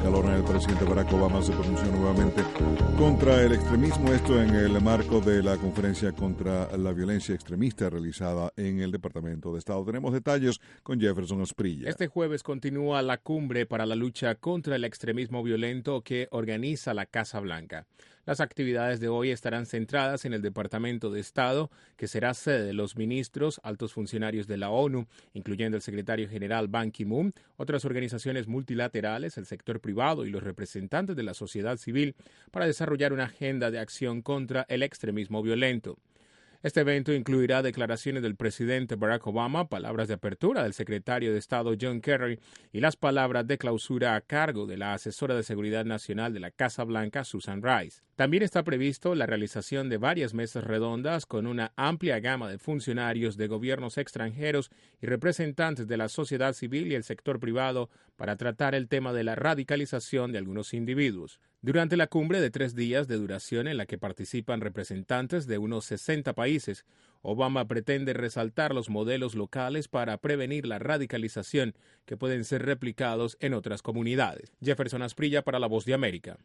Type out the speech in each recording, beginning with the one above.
calor. El presidente Barack Obama se pronunció nuevamente contra el extremismo, esto en el marco de la conferencia contra la violencia extremista realizada en el Departamento de Estado. Tenemos detalles con Jefferson Asprilla. Este jueves continúa la cumbre para la lucha contra el extremismo violento que organiza la Casa Blanca. Las actividades de hoy estarán centradas en el Departamento de Estado, que será sede de los ministros, altos funcionarios de la ONU, incluyendo el secretario general Ban Ki-moon, otras organizaciones multilaterales, el sector privado y los representantes de la sociedad civil, para desarrollar una agenda de acción contra el extremismo violento. Este evento incluirá declaraciones del presidente Barack Obama, palabras de apertura del secretario de Estado John Kerry y las palabras de clausura a cargo de la asesora de Seguridad Nacional de la Casa Blanca, Susan Rice. También está previsto la realización de varias mesas redondas con una amplia gama de funcionarios de gobiernos extranjeros y representantes de la sociedad civil y el sector privado para tratar el tema de la radicalización de algunos individuos. Durante la cumbre de 3 días de duración en la que participan representantes de unos 60 países, Obama pretende resaltar los modelos locales para prevenir la radicalización que pueden ser replicados en otras comunidades. Jefferson Asprilla para La Voz de América.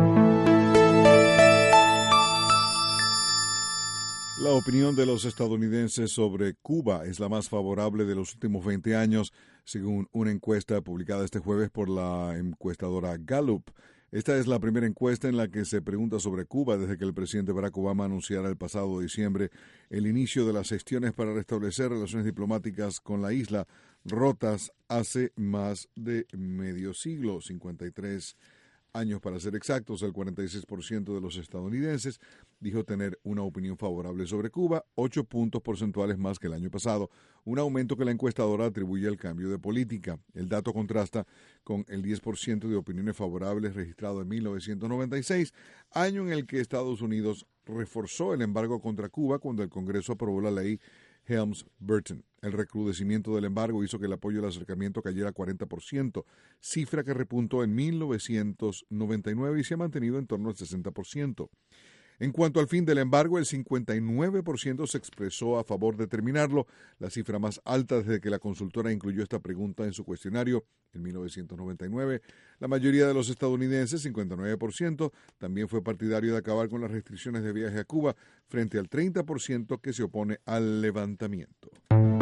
La opinión de los estadounidenses sobre Cuba es la más favorable de los últimos 20 años, según una encuesta publicada este jueves por la encuestadora Gallup. Esta es la primera encuesta en la que se pregunta sobre Cuba desde que el presidente Barack Obama anunciara el pasado diciembre el inicio de las gestiones para restablecer relaciones diplomáticas con la isla, rotas hace más de medio siglo, 53 años para ser exactos. El 46% de los estadounidenses dijo tener una opinión favorable sobre Cuba, 8 puntos porcentuales más que el año pasado, un aumento que la encuestadora atribuye al cambio de política. El dato contrasta con el 10% de opiniones favorables registrado en 1996, año en el que Estados Unidos reforzó el embargo contra Cuba cuando el Congreso aprobó la ley Helms-Burton. El recrudecimiento del embargo hizo que el apoyo al acercamiento cayera a 40%, cifra que repuntó en 1999 y se ha mantenido en torno al 60%. En cuanto al fin del embargo, el 59% se expresó a favor de terminarlo, la cifra más alta desde que la consultora incluyó esta pregunta en su cuestionario en 1999. La mayoría de los estadounidenses, 59%, también fue partidario de acabar con las restricciones de viaje a Cuba, frente al 30% que se opone al levantamiento.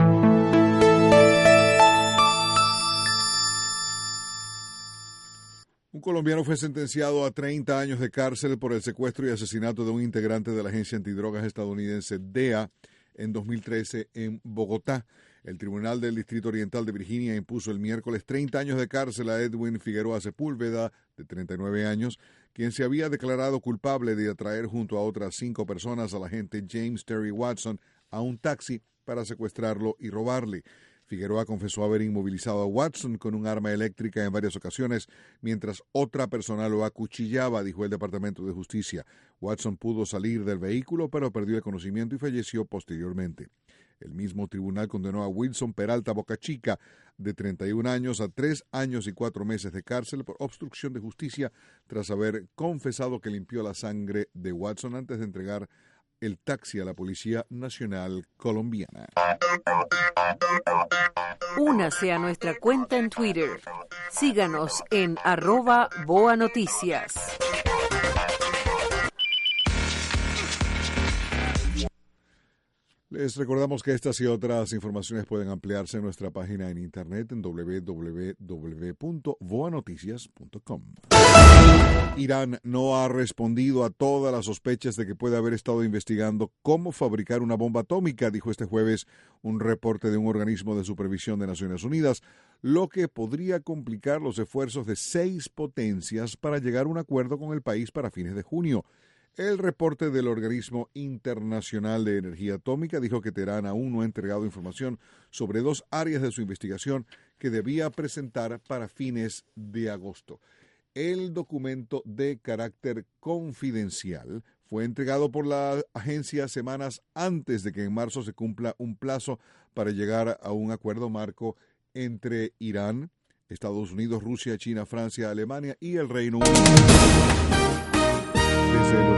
Un colombiano fue sentenciado a 30 años de cárcel por el secuestro y asesinato de un integrante de la agencia antidrogas estadounidense DEA en 2013 en Bogotá. El Tribunal del Distrito Oriental de Virginia impuso el miércoles 30 años de cárcel a Edwin Figueroa Sepúlveda, de 39 años, quien se había declarado culpable de atraer junto a otras 5 personas al agente James Terry Watson a un taxi para secuestrarlo y robarle. Figueroa confesó haber inmovilizado a Watson con un arma eléctrica en varias ocasiones, mientras otra persona lo acuchillaba, dijo el Departamento de Justicia. Watson pudo salir del vehículo, pero perdió el conocimiento y falleció posteriormente. El mismo tribunal condenó a Wilson Peralta Bocachica, de 31 años, a 3 años y 4 meses de cárcel por obstrucción de justicia, tras haber confesado que limpió la sangre de Watson antes de entregar el taxi a la Policía Nacional Colombiana. Únase a nuestra cuenta en Twitter. Síganos en @BoaNoticias. Les recordamos que estas y otras informaciones pueden ampliarse en nuestra página en internet en www.voanoticias.com. Irán no ha respondido a todas las sospechas de que puede haber estado investigando cómo fabricar una bomba atómica, dijo este jueves un reporte de un organismo de supervisión de Naciones Unidas, lo que podría complicar los esfuerzos de 6 potencias para llegar a un acuerdo con el país para fines de junio. El reporte del Organismo Internacional de Energía Atómica dijo que Teherán aún no ha entregado información sobre 2 áreas de su investigación que debía presentar para fines de agosto. El documento de carácter confidencial fue entregado por la agencia semanas antes de que en marzo se cumpla un plazo para llegar a un acuerdo marco entre Irán, Estados Unidos, Rusia, China, Francia, Alemania y el Reino Unido. Desde